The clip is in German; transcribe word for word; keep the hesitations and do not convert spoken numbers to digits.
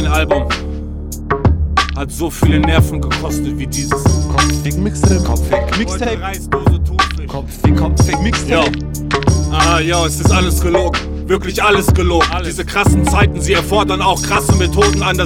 Album hat so viele Nerven gekostet wie dieses Kopffick Mixtape, Kopffick Mixtape, Reisdose Thunfisch. Kopffick, Kopffick Mixtape. Ah, ja, es ist alles gelogen. Wirklich alles gelogen. Alles. Diese krassen Zeiten, sie erfordern auch krasse Methoden. Anders